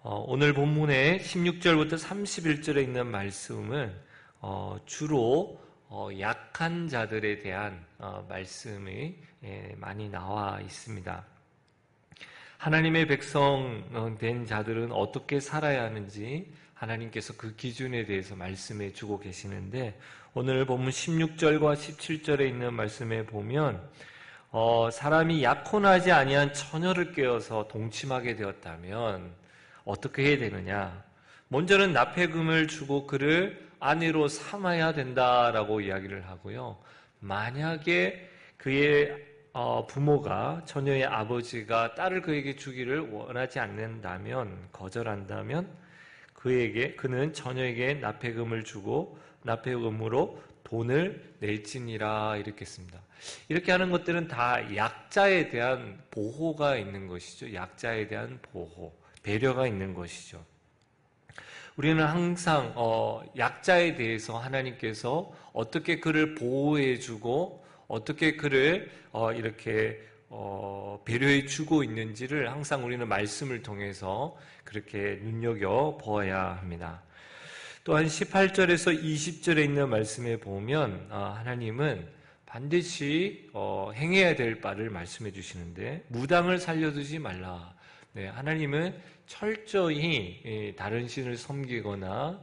오늘 본문의 16절부터 31절에 있는 말씀은 주로 약한 자들에 대한 말씀이 많이 나와 있습니다. 하나님의 백성 된 자들은 어떻게 살아야 하는지 하나님께서 그 기준에 대해서 말씀해 주고 계시는데, 오늘 본문 16절과 17절에 있는 말씀에 보면 사람이 약혼하지 아니한 처녀를 깨어서 동침하게 되었다면 어떻게 해야 되느냐? 먼저는 납폐금을 주고 그를 아내로 삼아야 된다라고 이야기를 하고요. 만약에 그의 부모가, 처녀의 아버지가 딸을 그에게 주기를 원하지 않는다면, 거절한다면 그는 처녀에게 납폐금을 주고 납폐금으로 돈을 낼지니라, 이렇게 씁니다. 이렇게 하는 것들은 다 약자에 대한 보호가 있는 것이죠. 약자에 대한 보호, 배려가 있는 것이죠. 우리는 항상 약자에 대해서 하나님께서 어떻게 그를 보호해주고 어떻게 그를 이렇게 배려해 주고 있는지를 항상 우리는 말씀을 통해서 그렇게 눈여겨 보아야 합니다. 또한 18절에서 20절에 있는 말씀에 보면 하나님은 반드시 행해야 될 바를 말씀해 주시는데, 무당을 살려두지 말라. 네, 하나님은 철저히 다른 신을 섬기거나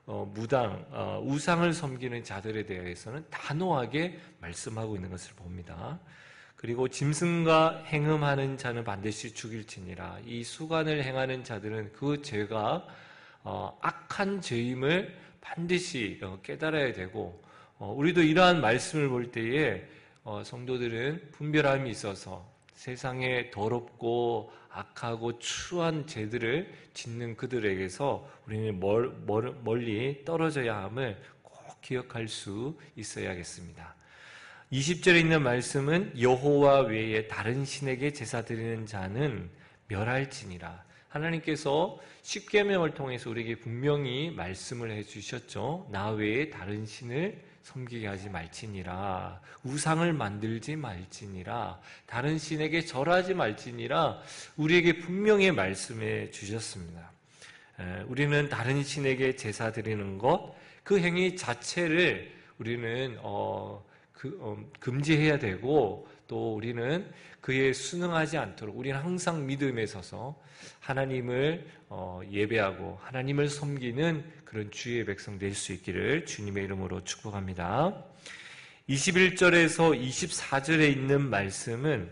우상을 섬기는 자들에 대해서는 단호하게 말씀하고 있는 것을 봅니다. 그리고 짐승과 행음하는 자는 반드시 죽일지니라. 이 수간을 행하는 자들은 그 죄가 악한 죄임을 반드시 깨달아야 되고, 우리도 이러한 말씀을 볼 때에 성도들은 분별함이 있어서 세상에 더럽고 악하고 추한 죄들을 짓는 그들에게서 우리는 멀리 떨어져야 함을 꼭 기억할 수 있어야겠습니다. 20절에 있는 말씀은 여호와 외에 다른 신에게 제사 드리는 자는 멸할지니라. 하나님께서 십계명을 통해서 우리에게 분명히 말씀을 해주셨죠. 나 외에 다른 신을 섬기게 하지 말지니라. 우상을 만들지 말지니라. 다른 신에게 절하지 말지니라. 우리에게 분명히 말씀해 주셨습니다. 우리는 다른 신에게 제사 드리는 것, 그 행위 자체를 우리는 금지해야 되고, 또 우리는 그에 순응하지 않도록 우리는 항상 믿음에 서서 하나님을 예배하고 하나님을 섬기는 그런 주의 백성 될 수 있기를 주님의 이름으로 축복합니다. 21절에서 24절에 있는 말씀은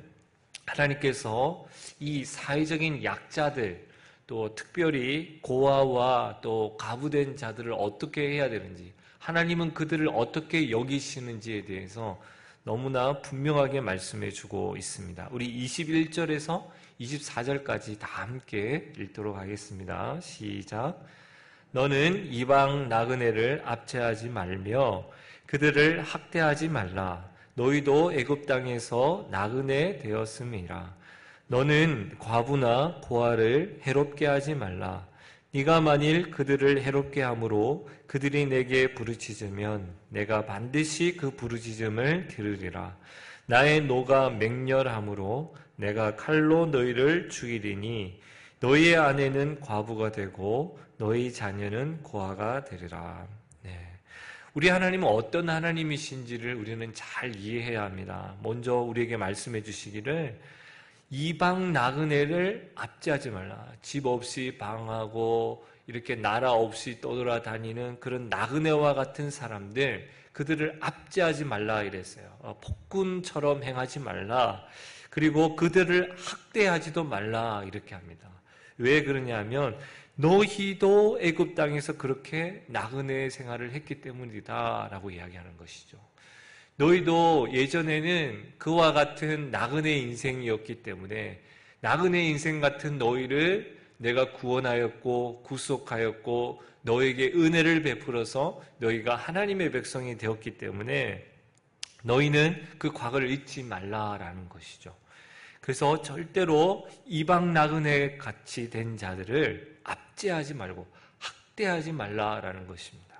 하나님께서 이 사회적인 약자들, 또 특별히 고아와 또 가부된 자들을 어떻게 해야 되는지, 하나님은 그들을 어떻게 여기시는지에 대해서 너무나 분명하게 말씀해 주고 있습니다. 우리 21절에서 24절까지 다 함께 읽도록 하겠습니다. 시작. 너는 이방 나그네를 압제하지 말며 그들을 학대하지 말라. 너희도 애굽 땅에서 나그네 되었음이라. 너는 과부나 고아를 해롭게 하지 말라. 네가 만일 그들을 해롭게 함으로 그들이 내게 부르짖으면 내가 반드시 그 부르짖음을 들으리라. 나의 노가 맹렬함으로 내가 칼로 너희를 죽이리니 너희의 아내는 과부가 되고 너희 자녀는 고아가 되리라. 네. 우리 하나님은 어떤 하나님이신지를 우리는 잘 이해해야 합니다. 먼저 우리에게 말씀해 주시기를 이방 나그네를 압제하지 말라. 집 없이 방하고 이렇게 나라 없이 떠돌아다니는 그런 나그네와 같은 사람들, 그들을 압제하지 말라 이랬어요. 폭군처럼 행하지 말라. 그리고 그들을 학대하지도 말라 이렇게 합니다. 왜 그러냐면 너희도 애굽 땅에서 그렇게 나그네 생활을 했기 때문이다 라고 이야기하는 것이죠. 너희도 예전에는 그와 같은 나그네 인생이었기 때문에 나그네 인생 같은 너희를 내가 구원하였고 구속하였고 너에게 은혜를 베풀어서 너희가 하나님의 백성이 되었기 때문에 너희는 그 과거를 잊지 말라라는 것이죠. 그래서 절대로 이방 나그네 같이 된 자들을 압제하지 말고 학대하지 말라라는 것입니다.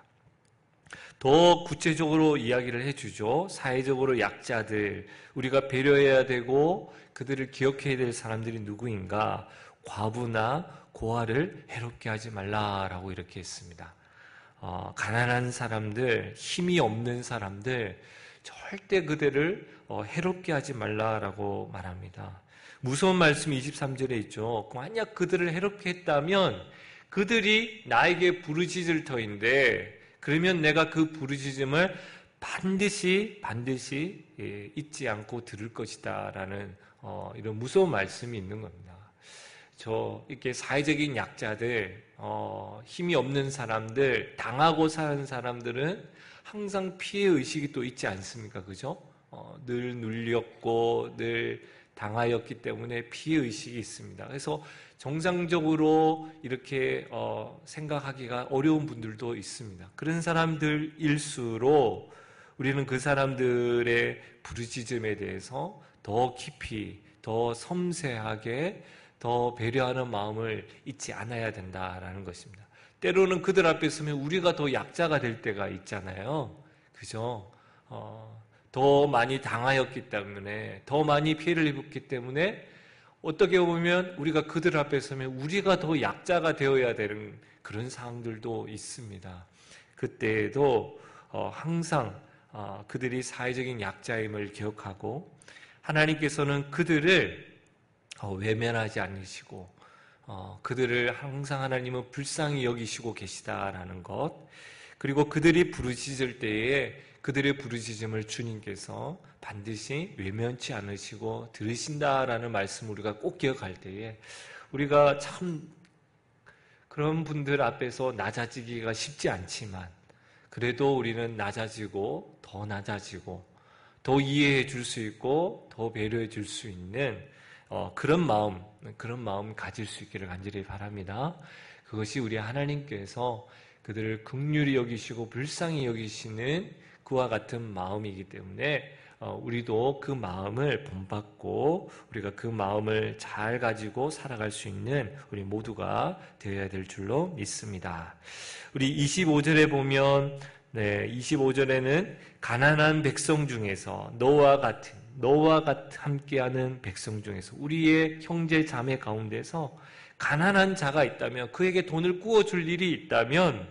더 구체적으로 이야기를 해주죠. 사회적으로 약자들, 우리가 배려해야 되고 그들을 기억해야 될 사람들이 누구인가? 과부나 고아를 해롭게 하지 말라라고 이렇게 했습니다. 가난한 사람들, 힘이 없는 사람들 절대 그들을 해롭게 하지 말라라고 말합니다. 무서운 말씀이 23절에 있죠. 만약 그들을 해롭게 했다면 그들이 나에게 부르짖을 터인데 그러면 내가 그 부르짖음을 반드시 잊지 않고 들을 것이다 라는 이런 무서운 말씀이 있는 겁니다. 이렇게 사회적인 약자들, 힘이 없는 사람들, 당하고 사는 사람들은 항상 피해의식이 또 있지 않습니까? 그죠? 늘 눌렸고 늘 당하였기 때문에 피해의식이 있습니다. 그래서 정상적으로 이렇게 생각하기가 어려운 분들도 있습니다. 그런 사람들일수록 우리는 그 사람들의 부르짖음에 대해서 더 깊이, 더 섬세하게, 더 배려하는 마음을 잊지 않아야 된다라는 것입니다. 때로는 그들 앞에 서면 우리가 더 약자가 될 때가 있잖아요. 그죠? 더 많이 당하였기 때문에, 더 많이 피해를 입었기 때문에 어떻게 보면 우리가 그들 앞에 서면 우리가 더 약자가 되어야 되는 그런 상황들도 있습니다. 그때에도 항상 그들이 사회적인 약자임을 기억하고 하나님께서는 그들을 외면하지 않으시고 그들을 항상 하나님은 불쌍히 여기시고 계시다라는 것, 그리고 그들이 부르짖을 때에 그들의 부르짖음을 주님께서 반드시 외면치 않으시고 들으신다라는 말씀을 우리가 꼭 기억할 때에 우리가 참 그런 분들 앞에서 낮아지기가 쉽지 않지만 그래도 우리는 낮아지고 더 이해해 줄 수 있고 더 배려해 줄 수 있는 그런 마음 가질 수 있기를 간절히 바랍니다. 그것이 우리 하나님께서 그들을 긍휼히 여기시고 불쌍히 여기시는 그와 같은 마음이기 때문에 우리도 그 마음을 본받고 우리가 그 마음을 잘 가지고 살아갈 수 있는 우리 모두가 되어야 될 줄로 믿습니다. 우리 25절에 보면 25절에는 가난한 백성 중에서 너와 함께하는 백성 중에서 우리의 형제 자매 가운데서 가난한 자가 있다면, 그에게 돈을 구워줄 일이 있다면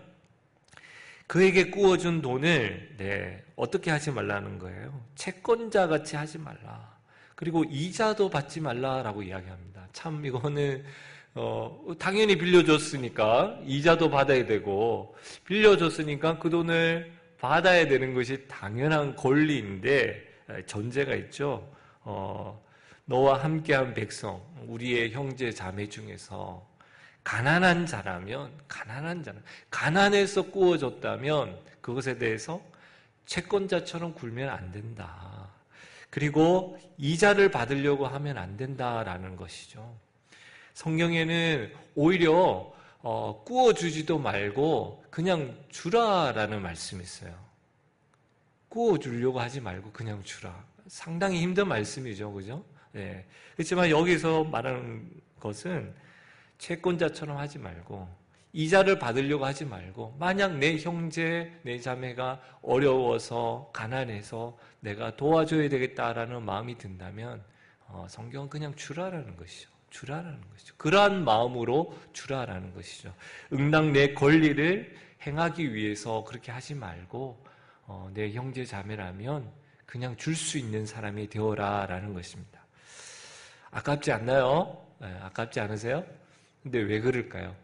그에게 구워준 돈을 어떻게 하지 말라는 거예요? 채권자 같이 하지 말라. 그리고 이자도 받지 말라라고 이야기합니다. 참 이거는 당연히 빌려줬으니까 이자도 받아야 되고, 빌려줬으니까 그 돈을 받아야 되는 것이 당연한 권리인데 전제가 있죠. 너와 함께한 백성, 우리의 형제 자매 중에서 가난한 자라면, 가난해서 구워줬다면 그것에 대해서 채권자처럼 굴면 안 된다. 그리고 이자를 받으려고 하면 안 된다라는 것이죠. 성경에는 오히려 구워주지도 말고 그냥 주라라는 말씀이 있어요. 구워주려고 하지 말고 그냥 주라. 상당히 힘든 말씀이죠. 그죠? 네. 그렇지만 여기서 말하는 것은 채권자처럼 하지 말고 이자를 받으려고 하지 말고, 만약 내 형제, 내 자매가 어려워서 가난해서 내가 도와줘야 되겠다라는 마음이 든다면 성경은 그냥 주라라는 것이죠. 주라라는 것이죠. 그러한 마음으로 주라라는 것이죠. 응당 내 권리를 행하기 위해서 그렇게 하지 말고 내 형제 자매라면 그냥 줄 수 있는 사람이 되어라라는 것입니다. 아깝지 않나요? 네, 아깝지 않으세요? 근데 왜 그럴까요?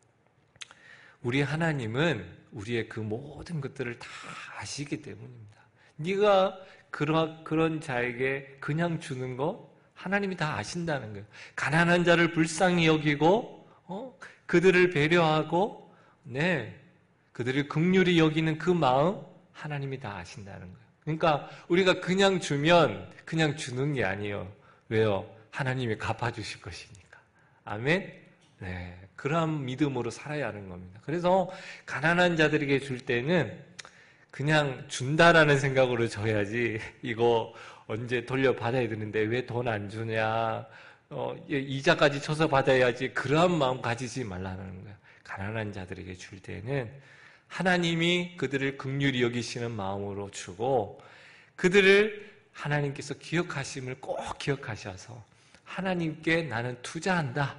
우리 하나님은 우리의 그 모든 것들을 다 아시기 때문입니다. 네가 그런 자에게 그냥 주는 거 하나님이 다 아신다는 거예요. 가난한 자를 불쌍히 여기고 그들을 배려하고 그들을 긍휼히 여기는 그 마음 하나님이 다 아신다는 거예요. 그러니까 우리가 그냥 주면 그냥 주는 게 아니에요. 왜요? 하나님이 갚아주실 것이니까. 아멘? 네, 그런 믿음으로 살아야 하는 겁니다. 그래서 가난한 자들에게 줄 때는 그냥 준다라는 생각으로 줘야지, 이거 언제 돌려받아야 되는데 왜 돈 안 주냐, 이자까지 쳐서 받아야지, 그러한 마음 가지지 말라는 거예요. 가난한 자들에게 줄 때는 하나님이 그들을 긍휼히 여기시는 마음으로 주고, 그들을 하나님께서 기억하심을 꼭 기억하셔서 하나님께 나는 투자한다.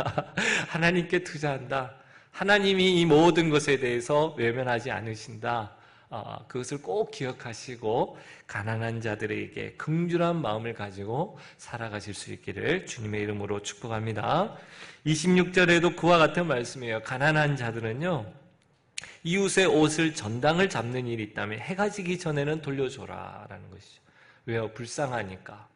하나님께 투자한다. 하나님이 이 모든 것에 대해서 외면하지 않으신다. 그것을 꼭 기억하시고 가난한 자들에게 긍휼한 마음을 가지고 살아가실 수 있기를 주님의 이름으로 축복합니다. 26절에도 그와 같은 말씀이에요. 가난한 자들은요, 이웃의 옷을 전당을 잡는 일이 있다면 해가 지기 전에는 돌려줘라 라는 것이죠. 왜요? 불쌍하니까.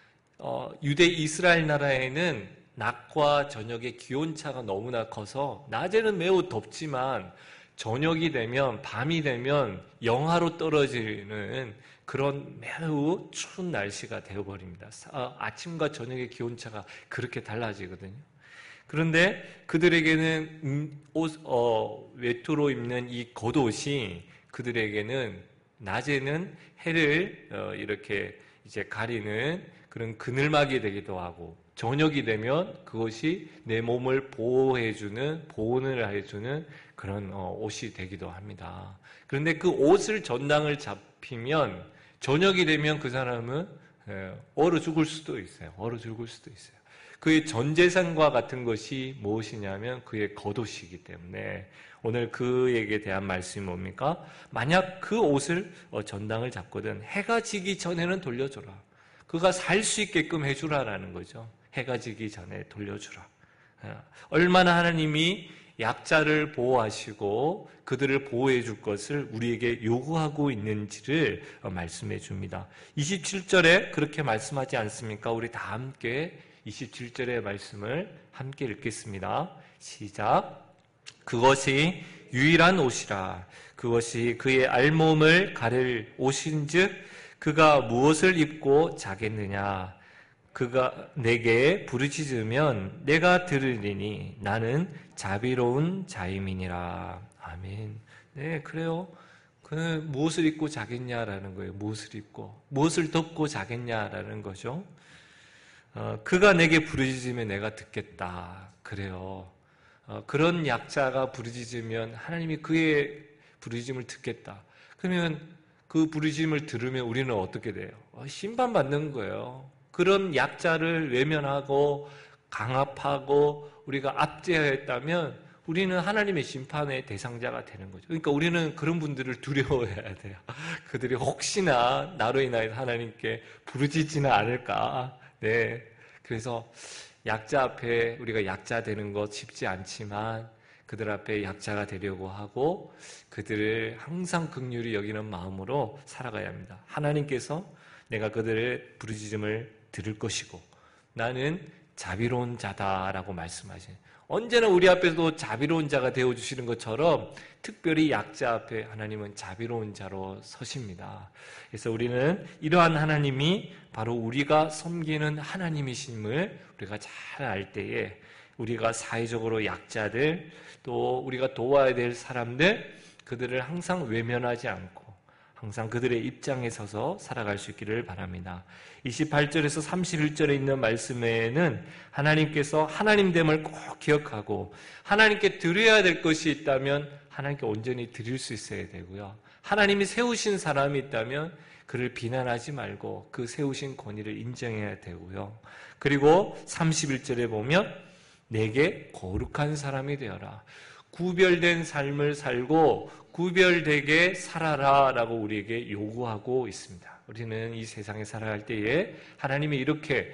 유대 이스라엘 나라에는 낮과 저녁의 기온차가 너무나 커서 낮에는 매우 덥지만 저녁이 되면, 밤이 되면 영하로 떨어지는 그런 매우 추운 날씨가 되어버립니다. 아침과 저녁의 기온차가 그렇게 달라지거든요. 그런데 그들에게는 외투로 입는 이 겉옷이 그들에게는 낮에는 해를 이렇게 이제 가리는 그런 그늘막이 되기도 하고, 저녁이 되면 그것이 내 몸을 보온을 해주는 그런 옷이 되기도 합니다. 그런데 그 옷을 전당을 잡히면 저녁이 되면 그 사람은 얼어 죽을 수도 있어요. 그의 전 재산과 같은 것이 무엇이냐면 그의 겉옷이기 때문에 오늘 그에게 대한 말씀이 뭡니까? 만약 그 옷을 전당을 잡거든 해가 지기 전에는 돌려줘라. 그가 살 수 있게끔 해주라라는 거죠. 해가 지기 전에 돌려주라. 얼마나 하나님이 약자를 보호하시고 그들을 보호해 줄 것을 우리에게 요구하고 있는지를 말씀해 줍니다. 27절에 그렇게 말씀하지 않습니까? 우리 다 함께 27절의 말씀을 함께 읽겠습니다. 시작. 그것이 유일한 옷이라. 그것이 그의 알몸을 가릴 옷인즉 그가 무엇을 입고 자겠느냐. 그가 내게 부르짖으면 내가 들으리니 나는 자비로운 자임이니라. 아멘. 네, 그래요. 그 무엇을 입고 자겠냐라는 거예요. 무엇을 입고 무엇을 덮고 자겠냐라는 거죠. 그가 내게 부르짖으면 내가 듣겠다. 그래요. 그런 약자가 부르짖으면 하나님이 그의 부르짖음을 듣겠다. 그러면 그 부르짖음을 들으면 우리는 어떻게 돼요? 심판받는 거예요. 그런 약자를 외면하고 강압하고 우리가 압제하였다면 우리는 하나님의 심판의 대상자가 되는 거죠. 그러니까 우리는 그런 분들을 두려워해야 돼요. 그들이 혹시나 나로 인하여 하나님께 부르짖지는 않을까. 네. 그래서 약자 앞에 우리가 약자 되는 것 쉽지 않지만 그들 앞에 약자가 되려고 하고 그들을 항상 긍휼히 여기는 마음으로 살아가야 합니다. 하나님께서 내가 그들의 부르짖음을 들을 것이고 나는 자비로운 자다라고 말씀하시는, 언제나 우리 앞에서도 자비로운 자가 되어주시는 것처럼 특별히 약자 앞에 하나님은 자비로운 자로 서십니다. 그래서 우리는 이러한 하나님이 바로 우리가 섬기는 하나님이심을 우리가 잘 알 때에 우리가 사회적으로 약자들 또 우리가 도와야 될 사람들 그들을 항상 외면하지 않고 항상 그들의 입장에 서서 살아갈 수 있기를 바랍니다. 28절에서 31절에 있는 말씀에는 하나님께서 하나님됨을 꼭 기억하고 하나님께 드려야 될 것이 있다면 하나님께 온전히 드릴 수 있어야 되고요. 하나님이 세우신 사람이 있다면 그를 비난하지 말고 그 세우신 권위를 인정해야 되고요. 그리고 31절에 보면 내게 거룩한 사람이 되어라. 구별된 삶을 살고 구별되게 살아라 라고 우리에게 요구하고 있습니다. 우리는 이 세상에 살아갈 때에 하나님이 이렇게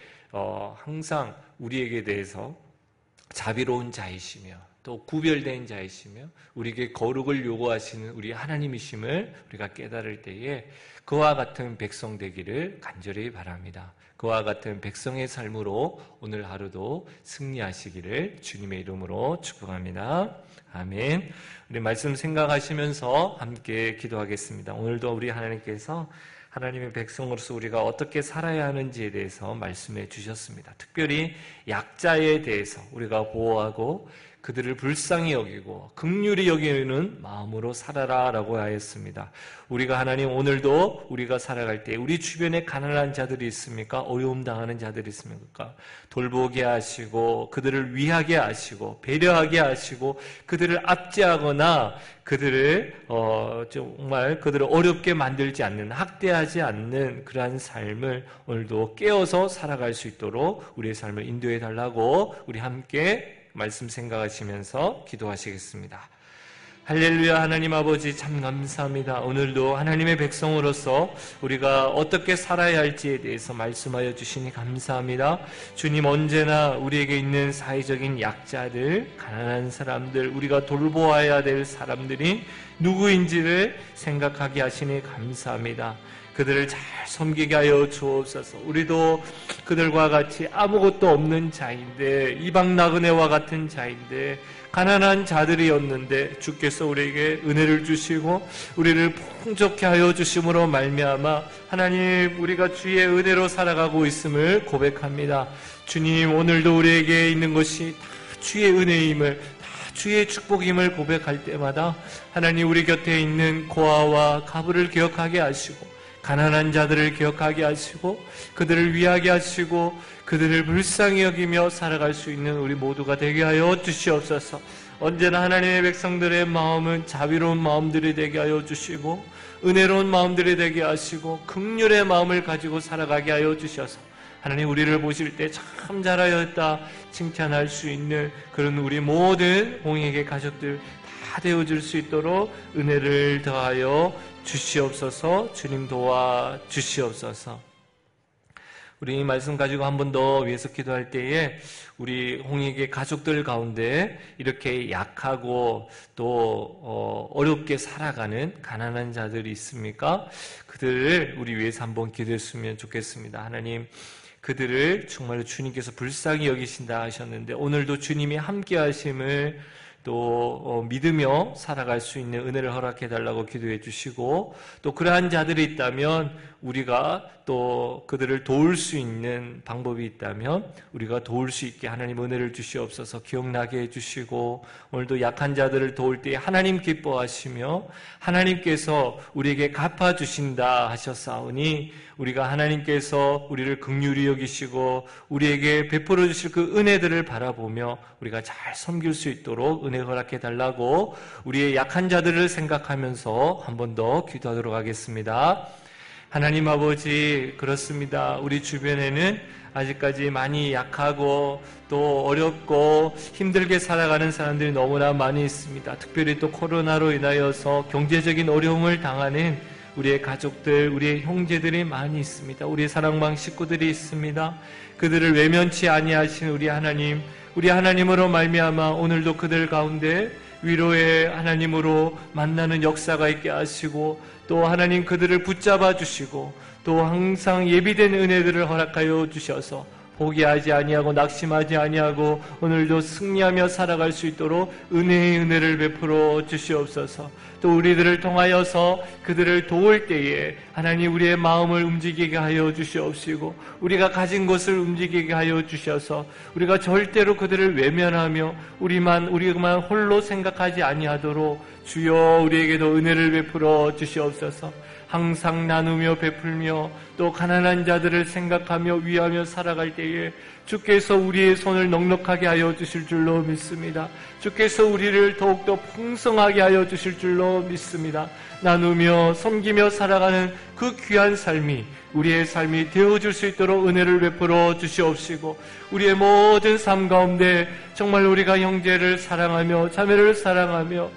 항상 우리에게 대해서 자비로운 자이시며 또 구별된 자이시며 우리에게 거룩을 요구하시는 우리 하나님이심을 우리가 깨달을 때에 그와 같은 백성 되기를 간절히 바랍니다. 그와 같은 백성의 삶으로 오늘 하루도 승리하시기를 주님의 이름으로 축복합니다. 아멘. 우리 말씀 생각하시면서 함께 기도하겠습니다. 오늘도 우리 하나님께서 하나님의 백성으로서 우리가 어떻게 살아야 하는지에 대해서 말씀해 주셨습니다. 특별히 약자에 대해서 우리가 보호하고 그들을 불쌍히 여기고 긍휼히 여기는 마음으로 살아라 라고 하였습니다. 우리가 하나님 오늘도 우리가 살아갈 때 우리 주변에 가난한 자들이 있습니까? 어려움 당하는 자들이 있습니까? 돌보게 하시고 그들을 위하게 하시고 배려하게 하시고 그들을 압제하거나 그들을 정말 그들을 어렵게 만들지 않는, 학대하지 않는 그러한 삶을 오늘도 깨어서 살아갈 수 있도록 우리의 삶을 인도해 달라고 우리 함께 말씀 생각하시면서 기도하시겠습니다. 할렐루야. 하나님 아버지 참 감사합니다. 오늘도 하나님의 백성으로서 우리가 어떻게 살아야 할지에 대해서 말씀하여 주시니 감사합니다. 주님, 언제나 우리에게 있는 사회적인 약자들, 가난한 사람들, 우리가 돌보아야 될 사람들이 누구인지를 생각하게 하시니 감사합니다. 그들을 잘 섬기게 하여 주옵소서. 우리도 그들과 같이 아무것도 없는 자인데, 이방 나그네와 같은 자인데, 가난한 자들이었는데 주께서 우리에게 은혜를 주시고 우리를 풍족케 하여 주심으로 말미암아 하나님, 우리가 주의 은혜로 살아가고 있음을 고백합니다. 주님, 오늘도 우리에게 있는 것이 다 주의 은혜임을, 다 주의 축복임을 고백할 때마다 하나님, 우리 곁에 있는 고아와 가부를 기억하게 하시고 가난한 자들을 기억하게 하시고 그들을 위하게 하시고 그들을 불쌍히 여기며 살아갈 수 있는 우리 모두가 되게 하여 주시옵소서. 언제나 하나님의 백성들의 마음은 자비로운 마음들이 되게 하여 주시고 은혜로운 마음들이 되게 하시고 긍휼의 마음을 가지고 살아가게 하여 주셔서 하나님, 우리를 보실 때 참 잘하였다 칭찬할 수 있는 그런 우리 모든 홍익의 가족들 다 되어줄 수 있도록 은혜를 더하여 주시옵소서. 주님 도와 주시옵소서. 우리 이 말씀 가지고 한 번 더 위해서 기도할 때에 우리 홍익의 가족들 가운데 이렇게 약하고 또 어렵게 살아가는 가난한 자들이 있습니까? 그들을 우리 위해서 한번 기도했으면 좋겠습니다. 하나님, 그들을 정말로 주님께서 불쌍히 여기신다 하셨는데 오늘도 주님이 함께 하심을 또 믿으며 살아갈 수 있는 은혜를 허락해 달라고 기도해 주시고, 또 그러한 자들이 있다면 우리가 또 그들을 도울 수 있는 방법이 있다면 우리가 도울 수 있게 하나님 은혜를 주시옵소서. 기억나게 해주시고 오늘도 약한 자들을 도울 때 하나님 기뻐하시며 하나님께서 우리에게 갚아주신다 하셨사오니 우리가 하나님께서 우리를 긍휼히 여기시고 우리에게 베풀어 주실 그 은혜들을 바라보며 우리가 잘 섬길 수 있도록 은혜 허락해 달라고 우리의 약한 자들을 생각하면서 한 번 더 기도하도록 하겠습니다. 하나님 아버지, 그렇습니다. 우리 주변에는 아직까지 많이 약하고 또 어렵고 힘들게 살아가는 사람들이 너무나 많이 있습니다. 특별히 또 코로나로 인하여서 경제적인 어려움을 당하는 우리의 가족들, 우리의 형제들이 많이 있습니다. 우리의 사랑방 식구들이 있습니다. 그들을 외면치 아니하신 우리 하나님, 우리 하나님으로 말미암아 오늘도 그들 가운데 위로의 하나님으로 만나는 역사가 있게 하시고 또 하나님 그들을 붙잡아 주시고 또 항상 예비된 은혜들을 허락하여 주셔서 포기하지 아니하고 낙심하지 아니하고 오늘도 승리하며 살아갈 수 있도록 은혜의 은혜를 베풀어 주시옵소서. 또 우리들을 통하여서 그들을 도울 때에 하나님 우리의 마음을 움직이게 하여 주시옵시고 우리가 가진 것을 움직이게 하여 주셔서 우리가 절대로 그들을 외면하며 우리만 홀로 생각하지 아니하도록 주여 우리에게도 은혜를 베풀어 주시옵소서. 항상 나누며 베풀며 또 가난한 자들을 생각하며 위하며 살아갈 때에 주께서 우리의 손을 넉넉하게 하여 주실 줄로 믿습니다. 주께서 우리를 더욱더 풍성하게 하여 주실 줄로 믿습니다. 나누며 섬기며 살아가는 그 귀한 삶이 우리의 삶이 되어줄 수 있도록 은혜를 베풀어 주시옵시고 우리의 모든 삶 가운데 정말 우리가 형제를 사랑하며 자매를 사랑하며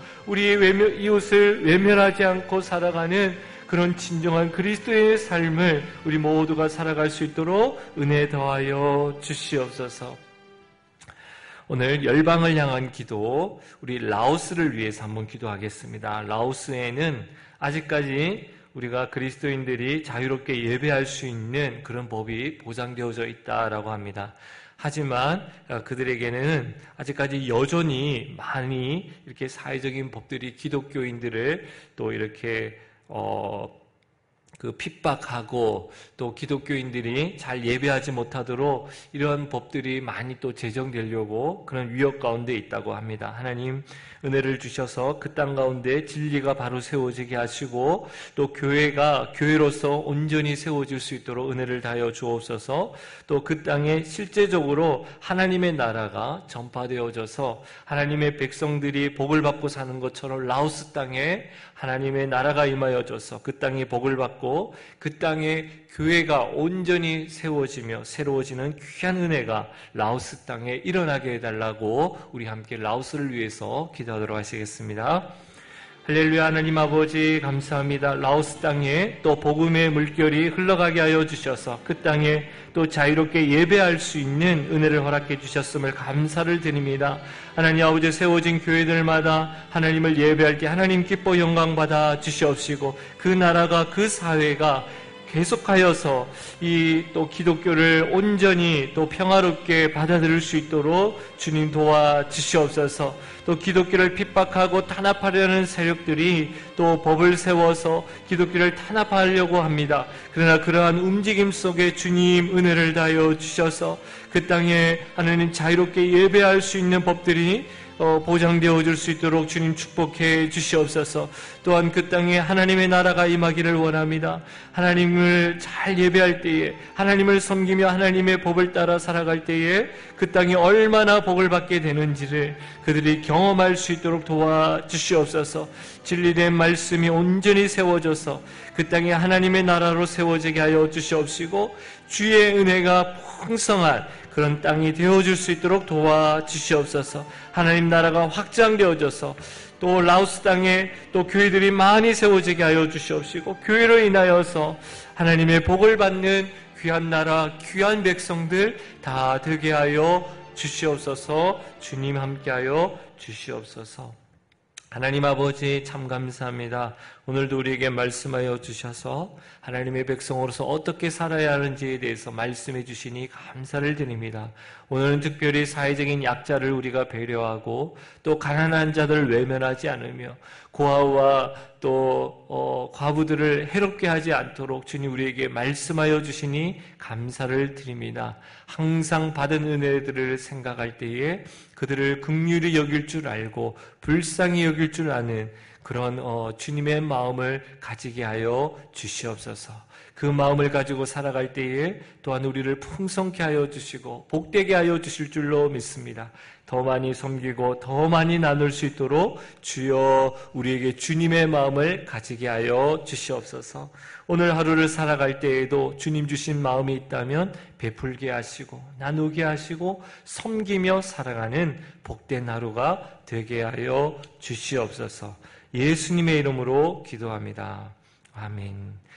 우리의 이웃을 외면하지 않고 살아가는 그런 진정한 그리스도의 삶을 우리 모두가 살아갈 수 있도록 은혜 더하여 주시옵소서. 오늘 열방을 향한 기도, 우리 라오스를 위해서 한번 기도하겠습니다. 라오스에는 아직까지 우리가 그리스도인들이 자유롭게 예배할 수 있는 그런 법이 보장되어져 있다라고 합니다. 하지만 그들에게는 아직까지 여전히 많이 이렇게 사회적인 법들이 기독교인들을 또 이렇게 핍박하고 또 기독교인들이 잘 예배하지 못하도록 이런 법들이 많이 또 제정되려고 그런 위협 가운데 있다고 합니다. 하나님 은혜를 주셔서 그 땅 가운데 진리가 바로 세워지게 하시고 또 교회가 교회로서 온전히 세워질 수 있도록 은혜를 다하여 주옵소서. 또 그 땅에 실제적으로 하나님의 나라가 전파되어져서 하나님의 백성들이 복을 받고 사는 것처럼 라오스 땅에 하나님의 나라가 임하여져서 그 땅에 복을 받고 그 땅에 교회가 온전히 세워지며 새로워지는 귀한 은혜가 라오스 땅에 일어나게 해달라고 우리 함께 라오스를 위해서 기도하도록 하시겠습니다. 할렐루야. 하나님 아버지 감사합니다. 라오스 땅에 또 복음의 물결이 흘러가게 하여 주셔서 그 땅에 또 자유롭게 예배할 수 있는 은혜를 허락해 주셨음을 감사를 드립니다. 하나님 아버지 세워진 교회들마다 하나님을 예배할 때 하나님 기뻐 영광 받아 주시옵시고 그 나라가 그 사회가 계속하여서 이 또 기독교를 온전히 또 평화롭게 받아들일 수 있도록 주님 도와주시옵소서. 또 기독교를 핍박하고 탄압하려는 세력들이 또 법을 세워서 기독교를 탄압하려고 합니다. 그러나 그러한 움직임 속에 주님 은혜를 다하여 주셔서 그 땅에 하나님 자유롭게 예배할 수 있는 법들이 보장되어 줄 수 있도록 주님 축복해 주시옵소서. 또한 그 땅에 하나님의 나라가 임하기를 원합니다. 하나님을 잘 예배할 때에 하나님을 섬기며 하나님의 법을 따라 살아갈 때에 그 땅이 얼마나 복을 받게 되는지를 그들이 경험할 수 있도록 도와주시옵소서. 진리된 말씀이 온전히 세워져서 그 땅에 하나님의 나라로 세워지게 하여 주시옵시고 주의 은혜가 풍성한 그런 땅이 되어줄 수 있도록 도와주시옵소서. 하나님 나라가 확장되어져서 또 라오스 땅에 또 교회들이 많이 세워지게 하여 주시옵시고 교회로 인하여서 하나님의 복을 받는 귀한 나라, 귀한 백성들 다 되게 하여 주시옵소서. 주님 함께하여 주시옵소서. 하나님 아버지 참 감사합니다. 오늘도 우리에게 말씀하여 주셔서 하나님의 백성으로서 어떻게 살아야 하는지에 대해서 말씀해 주시니 감사를 드립니다. 오늘은 특별히 사회적인 약자를 우리가 배려하고 또 가난한 자들을 외면하지 않으며 고아와 또 과부들을 해롭게 하지 않도록 주님 우리에게 말씀하여 주시니 감사를 드립니다. 항상 받은 은혜들을 생각할 때에 그들을 긍휼히 여길 줄 알고 불쌍히 여길 줄 아는 그런 주님의 마음을 가지게 하여 주시옵소서. 그 마음을 가지고 살아갈 때에 또한 우리를 풍성케 하여 주시고 복되게 하여 주실 줄로 믿습니다. 더 많이 섬기고 더 많이 나눌 수 있도록 주여 우리에게 주님의 마음을 가지게 하여 주시옵소서. 오늘 하루를 살아갈 때에도 주님 주신 마음이 있다면 베풀게 하시고 나누게 하시고 섬기며 살아가는 복된 하루가 되게 하여 주시옵소서. 예수님의 이름으로 기도합니다. 아멘.